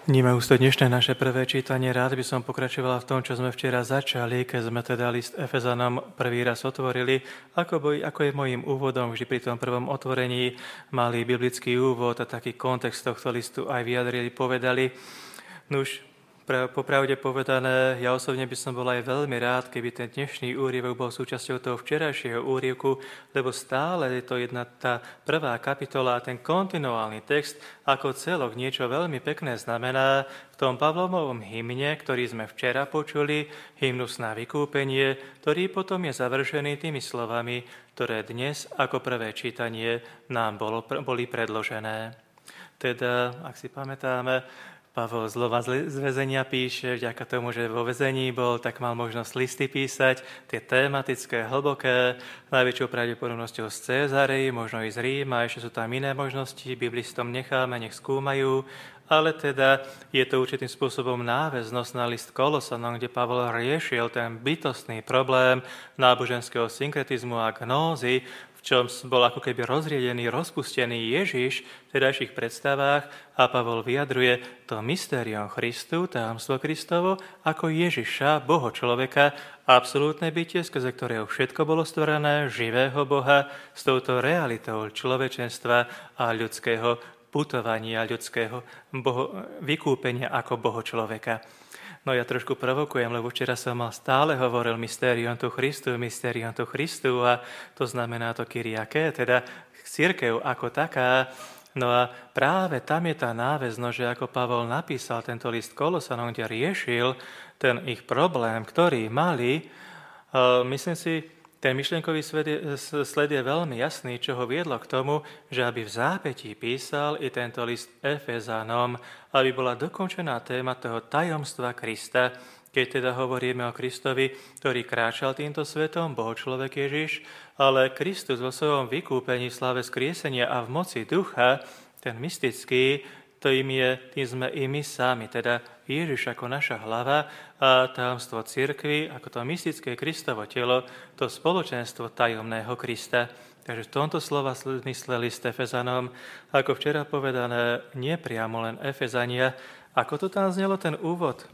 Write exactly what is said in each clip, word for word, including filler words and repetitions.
Vnímajúc to dnešné naše prvé čítanie, rád by som pokračovala v tom, čo sme včera začali, keď sme teda list Efezanom prvý raz otvorili. Ako, boj, ako je mojím úvodom, vždy pri tom prvom otvorení malý biblický úvod a taký kontext tohto listu aj vyjadrili, povedali. Nuž, popravde povedané, ja osobne by som bol aj veľmi rád, keby ten dnešný úryvok bol súčasťou toho včerajšieho úryvku, lebo stále je to jedna tá prvá kapitola, ten kontinuálny text ako celok niečo veľmi pekné znamená v tom Pavlovom hymne, ktorý sme včera počuli, hymnus na vykúpenie, ktorý potom je završený tými slovami, ktoré dnes ako prvé čítanie nám bolo, boli predložené. Teda, ak si pamätáme, Pavol znova z väzenia píše, vďaka tomu, že vo väzení bol, tak mal možnosť listy písať, tie tematické, hlboké, najväčšou pravdepodobnosťou z Cézarei, možno i z Ríma, ešte sú tam iné možnosti, biblistom necháme, nech skúmajú, ale teda je to určitým spôsobom náväznosť na list Kolosanom, kde Pavol riešil ten bytostný problém náboženského synkretizmu a gnózy, v čom bol ako keby rozriedený, rozpustený Ježiš v tedajších predstavách a Pavol vyjadruje to mystérium Christu, tajomstvo Kristovo, ako Ježiša, Boho človeka, absolútne bytie, skrze ktorého všetko bolo stvorené, živého Boha, s touto realitou človečenstva a ľudského putovania, ľudského boho, vykúpenia ako Boho človeka. No ja trošku provokujem, lebo včera som mal stále hovoril mystérium tu Christu, mystérium tu Christu a to znamená to kyriaké, teda cirkev ako taká. No a práve tam je tá náväznosť, že ako Pavol napísal tento list Kolosanom, kde riešil ten ich problém, ktorý mali, myslím si, ten myšlienkový sled je veľmi jasný, čo ho viedlo k tomu, že aby v zápätí písal i tento list Efezanom, aby bola dokončená téma toho tajomstva Krista, keď teda hovoríme o Kristovi, ktorý kráčal týmto svetom, Boh človek Ježiš, ale Kristus vo svojom vykúpení, slave skriesenia a v moci ducha, ten mystický, tým, je, tým sme i my sami, teda Ježiš ako naša hlava a tajomstvo cirkvi, ako to mystické Kristovo telo, to spoločenstvo tajomného Krista. Takže v tomto slova mysleli s Efezanom, ako včera povedané, nepriamo len Efezania. Ako to tam znelo ten úvod?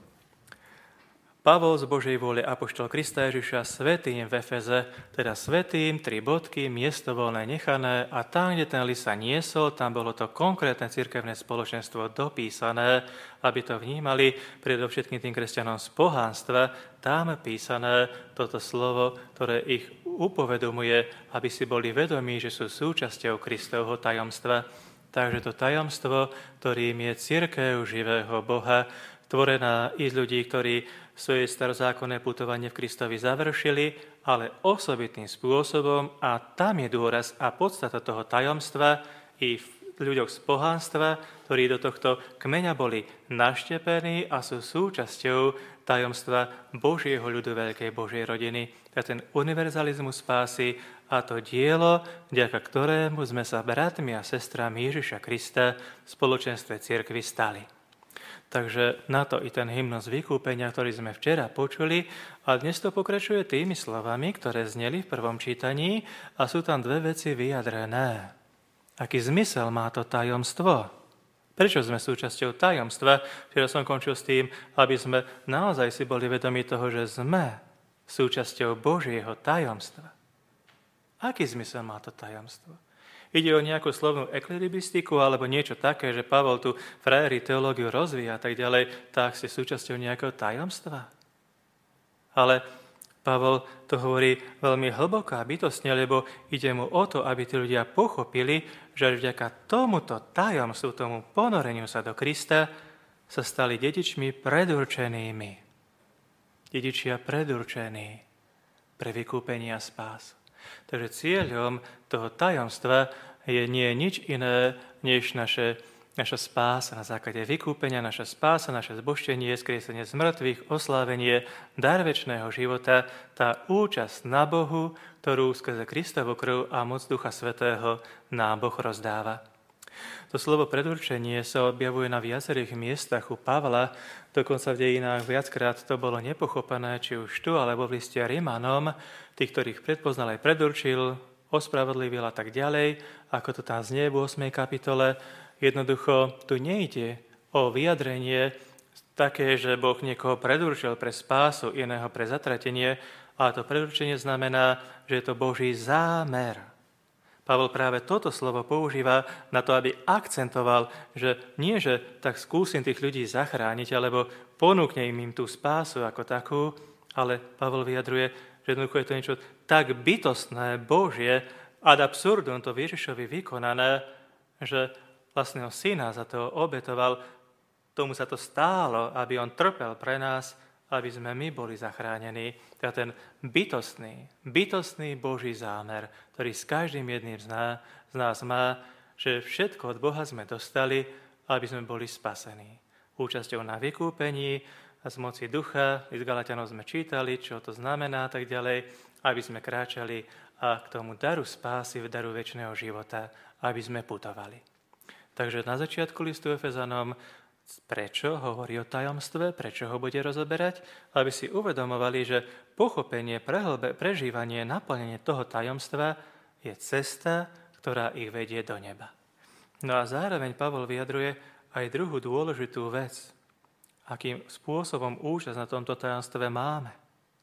Pavol z Božej vôle apoštol Krista Ježiša svätým v Efeze, teda svätým, tri bodky, miesto voľné nechané a tam, kde ten list sa niesol, tam bolo to konkrétne cirkevné spoločenstvo dopísané, aby to vnímali predovšetkým tým kresťanom z pohánstva, tam písané toto slovo, ktoré ich upovedomuje, aby si boli vedomí, že sú súčasťou Kristovho tajomstva. Takže to tajomstvo, ktorým je cirkev živého Boha, tvorená i z ľudí, ktorí svoje starozákonné putovanie v Kristovi završili, ale osobitným spôsobom a tam je dôraz a podstata toho tajomstva i v ľuďoch z pohánstva, ktorí do tohto kmeňa boli naštepení a sú súčasťou tajomstva Božieho ľudu, veľkej Božej rodiny. A ten univerzalizmus spásy a to dielo, vďaka ktorému sme sa bratmi a sestrami Ježiša Krista v spoločenstve cirkvi stali. Takže na to i ten hymnos vykúpenia, ktorý sme včera počuli, a dnes to pokračuje tými slovami, ktoré zneli v prvom čítaní a sú tam dve veci vyjadrené. Aký zmysel má to tajomstvo? Prečo sme súčasťou tajomstva? Včera som končil s tým, aby sme naozaj si boli vedomi toho, že sme súčasťou Božieho tajomstva. Aký zmysel má to tajomstvo? Ide o nejakú slovnú ekleribistiku alebo niečo také, že Pavol tu frajerí teológiu rozvíja a tak ďalej, tak si súčasťou nejakého tajomstva. Ale Pavol to hovorí veľmi hlboko a bytostne, lebo ide mu o to, aby tí ľudia pochopili, že vďaka tomuto tajomstvu, tomu ponoreniu sa do Krista, sa stali dedičmi predurčenými. Dedičia predurčení pre vykúpenie a spásu. Takže cieľom toho tajomstva je nie nič iné, než naše, naša spása na základe vykúpenia, naša spása, naše zbožtenie, skriesenie z mŕtvych, oslávenie, dar večného života, tá účasť na Bohu, ktorú skrze Kristovu krv a moc Ducha Svätého nám Boh rozdáva. To slovo predurčenie sa objavuje na viacerých miestach u Pavla, dokonca v dejinách viackrát to bolo nepochopené, či už tu, alebo v liste Rimanom, tých, ktorých predpoznal aj predurčil, ospravedlivil a tak ďalej, ako to tam znie v ôsmej kapitole. Jednoducho tu nejde o vyjadrenie také, že Boh niekoho predurčil pre spásu, iného pre zatratenie, a to predurčenie znamená, že je to Boží zámer. Pavol práve toto slovo používa na to, aby akcentoval, že nie, že tak skúsim tých ľudí zachrániť, alebo ponúknem im tú spásu ako takú, ale Pavol vyjadruje, že jednoducho je to niečo tak bytostné, Božie, ad absurdum to Ježišovi vykonané, že vlastného syna za to obetoval, tomu sa to stálo, aby on trpel pre nás, aby sme my boli zachránení. Teda ten bytostný, bytostný Boží zámer, ktorý s každým jedným z nás, z nás má, že všetko od Boha sme dostali, aby sme boli spasení. Účasťou na vykúpení a z moci ducha, z Galatianov sme čítali, čo to znamená a tak ďalej, aby sme kráčali a k tomu daru spásy, v daru večného života, aby sme putovali. Takže na začiatku listu Efezanom prečo hovorí o tajomstve, prečo ho bude rozoberať, aby si uvedomovali, že pochopenie, prehlbe, prežívanie, naplnenie toho tajomstva je cesta, ktorá ich vedie do neba. No a zároveň Pavol vyjadruje aj druhú dôležitú vec, akým spôsobom účasť na tomto tajomstve máme.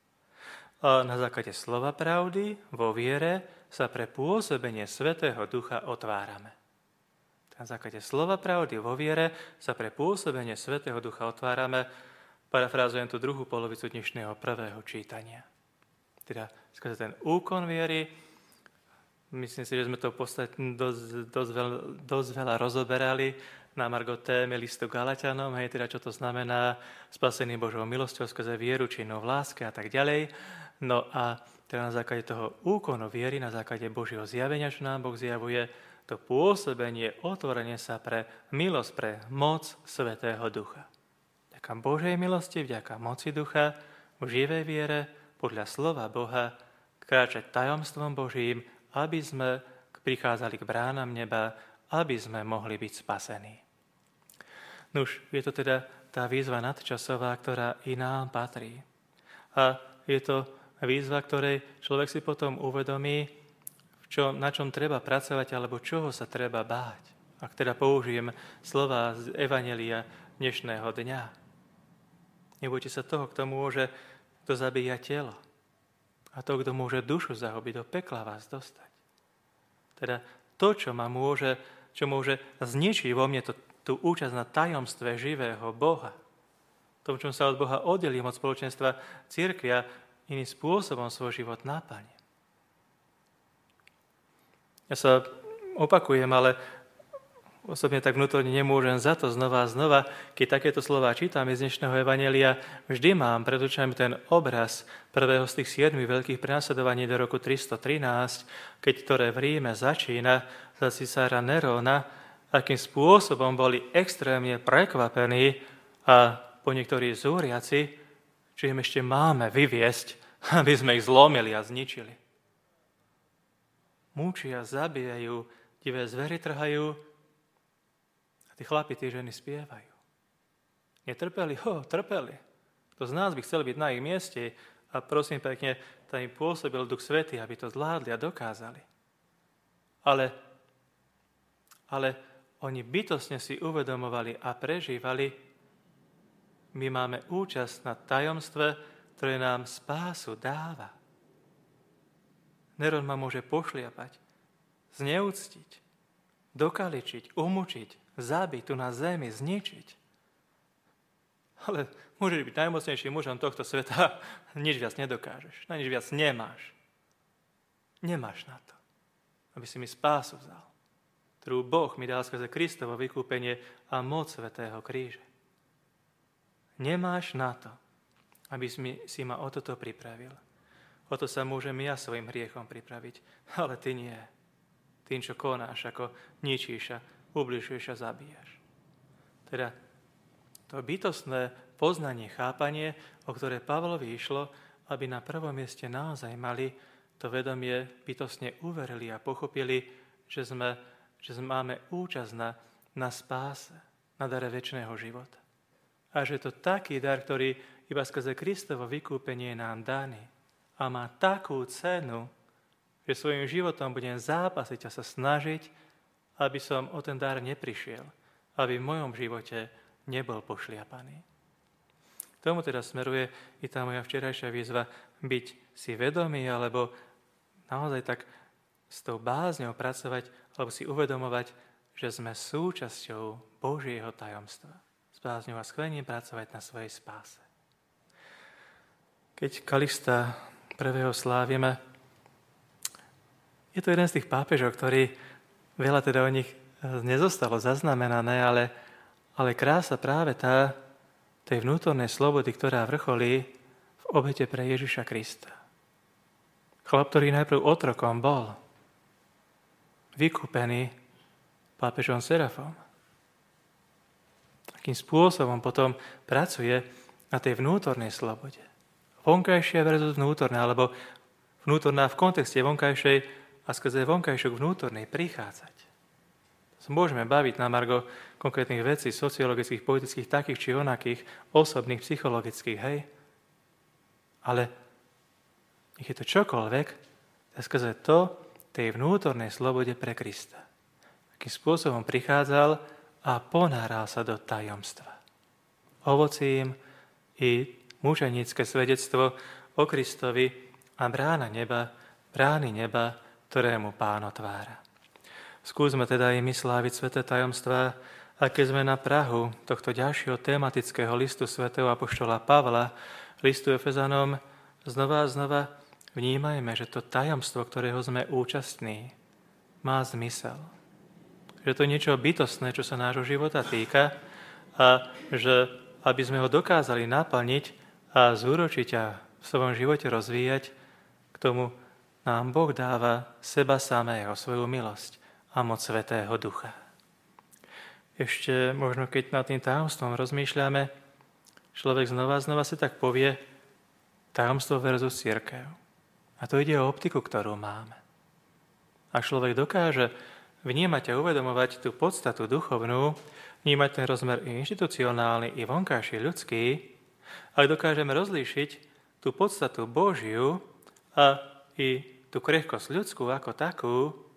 A na základe slova pravdy, vo viere, sa pre pôsobenie Svätého Ducha otvárame. Na základe slova pravdy vo viere sa pre pôsobenie Svätého Ducha otvárame. Parafrázujem tú druhú polovicu dnešného prvého čítania. Teda skrze ten úkon viery, myslím si, že sme to v podstate dosť, dosť, veľ, dosť veľa rozoberali na margo témy listu Galatianom, hej, teda čo to znamená spasený Božou milosťou skrze vieru, činnou v láske a tak ďalej. No a teda na základe toho úkonu viery, na základe Božieho zjavenia, čo nám Boh zjavuje, to pôsobenie, otvorenie sa pre milosť, pre moc Svätého Ducha. Vďaka Božej milosti, vďaka moci Ducha, v živej viere, podľa slova Boha, kráčať tajomstvom Božím, aby sme prichádzali k bránam neba, aby sme mohli byť spasení. Nuž, je to teda tá výzva nadčasová, ktorá i nám patrí. A je to výzva, ktorej človek si potom uvedomí, Čo, na čom treba pracovať, alebo čoho sa treba báť. Ak teda použijem slova z Evanjelia dnešného dňa. Nebojte sa toho, kto môže, kto zabíja telo. A to, kto môže dušu zahobiť, do pekla vás dostať. Teda to, čo ma môže, čo môže zničiť vo mne to, tú účasť na tajomstve živého Boha. Tom, čom sa od Boha oddelím od spoločenstva cirkvi a iným spôsobom svoj život naplním. Ja sa opakujem, ale osobne tak vnútorne nemôžem za to znova a znova. Keď takéto slová čítam z dnešného evanjelia, vždy mám pred očami ten obraz prvého z tých siedmich veľkých prenasledovaní do roku tristotrinásť, keď ktoré v Ríme začína za cisára Nerona, akým spôsobom boli extrémne prekvapení a po niektorí zúriaci, či im ešte máme vyviesť, aby sme ich zlomili a zničili. Múčia, zabíjajú, divé zvery trhajú a tí chlapi, tí ženy spievajú. Netrpeli? Ho, trpeli. Kto z nás by chcel byť na ich mieste a prosím pekne, tam im pôsobil Duch Svätý, aby to zvládli a dokázali. Ale, ale oni bytostne si uvedomovali a prežívali, my máme účasť na tajomstve, ktoré nám spásu dáva. Neron ma môže pošliapať, zneúctiť, dokaličiť, umučiť, zabiť tu na zemi, zničiť. Ale môžeš byť najmocnejším mužom tohto sveta, nič viac nedokážeš, na nič viac nemáš. Nemáš na to, aby si mi spásu vzal, ktorú Boh mi dal skrze Kristovo vykúpenie a moc svätého kríža. Nemáš na to, aby si ma o toto pripravil. O to sa môžem ja svojim hriechom pripraviť, ale ty nie. Tým, čo konáš, ako ničíš a ubližuješ a zabíjaš. Teda to bytostné poznanie, chápanie, o ktoré Pavlovi išlo, aby na prvom mieste naozaj mali to vedomie, bytostne uverili a pochopili, že, sme, že sme máme účasť na, na spáse, na dare večného života. A že to taký dar, ktorý iba skrze Kristovo vykúpenie je nám daný. A má takú cenu, že svojím životom budem zápasiť a sa snažiť, aby som o ten dar neprišiel. Aby v mojom živote nebol pošliapaný. K tomu teda smeruje i tá moja včerajšia výzva byť si vedomý, alebo naozaj tak s tou bázňou pracovať, alebo si uvedomovať, že sme súčasťou Božieho tajomstva. S bázňou a sklením pracovať na svojej spáse. Keď Kalixta prvého slávime, je to jeden z tých pápežov, ktorý veľa teda o nich nezostalo zaznamenané, ale, ale krása práve tá tej vnútornej slobody, ktorá vrcholí v obete pre Ježiša Krista. Chlap, ktorý najprv otrokom bol, vykúpený pápežom Serafom. Akým spôsobom potom pracuje na tej vnútornej slobode. Vonkajšia versus vnútorná, alebo vnútorná v kontexte vonkajšej a skrze vonkajšok vnútornej prichádzať. Môžeme baviť na margo konkrétnych vecí, sociologických, politických, takých či onakých, osobných, psychologických, hej? Ale nech je to čokoľvek, tak skrze to tej vnútornej slobode pre Krista. Akým spôsobom prichádzal a ponáral sa do tajomstva. Ovocím i mučenícke svedectvo o Kristovi a brána neba, brány neba, ktorému Pán otvára. Skúsme teda i my sláviť sväté tajomstvá, a keď sme na prahu tohto ďalšieho tematického listu svätého apoštola Pavla, listu Efezanom, znova a znova vnímajme, že to tajomstvo, ktorého sme účastní, má zmysel. Že to je niečo bytostné, čo sa nášho života týka a že aby sme ho dokázali naplniť a zúročiť a v svojom živote rozvíjať, k tomu nám Boh dáva seba samého, svoju milosť a moc Svätého Ducha. Ešte možno, keď nad tým tajomstvom rozmýšľame, človek znova znova si tak povie tajomstvo versus cirkev. A to ide o optiku, ktorú máme. Ak človek dokáže vnímať a uvedomovať tú podstatu duchovnú, vnímať ten rozmer i inštitucionálny, i vonkajší ľudský, ak dokážeme rozlíšiť tú podstatu Božiu a i tú krehkosť ľudskú ako takú,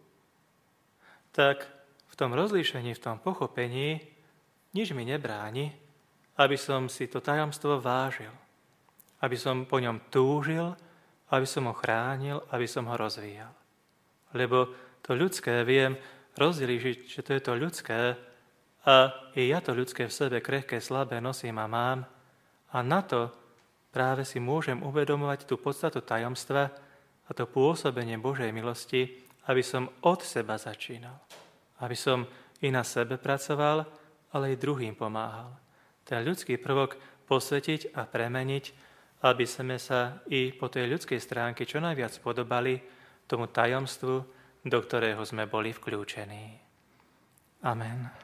tak v tom rozlíšení, v tom pochopení nič mi nebráni, aby som si to tajomstvo vážil, aby som po ňom túžil, aby som ho chránil, aby som ho rozvíjal. Lebo to ľudské viem rozlíšiť, že to je to ľudské a i ja to ľudské v sebe krehké, slabé nosím a mám a na to práve si môžem uvedomovať tú podstatu tajomstva a to pôsobenie Božej milosti, aby som od seba začínal. Aby som i na sebe pracoval, ale i druhým pomáhal. Ten ľudský prvok posvetiť a premeniť, aby sme sa i po tej ľudskej stránke čo najviac podobali tomu tajomstvu, do ktorého sme boli vkľúčení. Amen.